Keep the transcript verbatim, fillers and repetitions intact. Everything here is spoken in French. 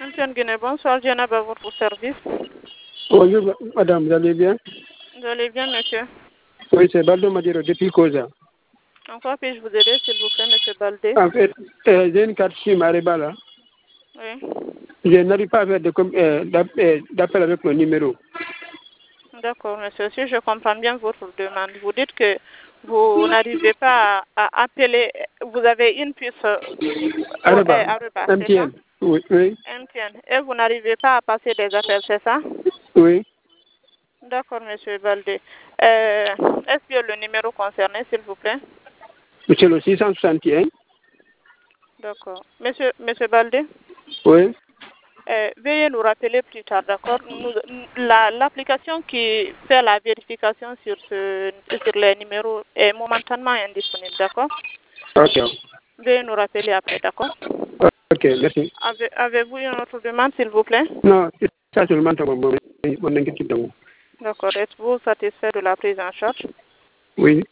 Champion Guinée, bonsoir, Diana, à votre service. Bonjour, madame, vous allez bien? Vous allez bien, monsieur? Oui, c'est Baldo Madiro depuis Koza. En quoi puis-je vous aider, s'il vous plaît, monsieur Baldé? En fait, euh, j'ai une carte SIM à Rebala. Oui. Je n'arrive pas à faire de com- euh, d'app- euh, d'appel avec mon numéro. D'accord, monsieur. Si je comprends bien votre demande, vous dites que vous n'arrivez pas à, à appeler, vous avez une puce euh, au- euh, Areba, à Aruba, c'est ça? M T N. Oui, oui, M T N. Et vous n'arrivez pas à passer des appels, c'est ça? oui. D'accord, monsieur Baldé. Euh, Est-ce que le numéro concerné, s'il vous plaît? C'est le six cent soixante et un. D'accord. Monsieur, monsieur Baldé? Oui. Euh, veuillez nous rappeler plus tard, d'accord? Nous- la- L'application qui fait la vérification sur, ce, sur les numéros est momentanément indisponible, d'accord? Ok. Veuillez nous rappeler après, d'accord? Ok, merci. Avez, Avez-vous une autre demande, s'il vous plaît? Non, c'est ça seulement mon, mon, mon inquiétude. D'accord. Êtes-vous satisfait de la prise en charge? Oui.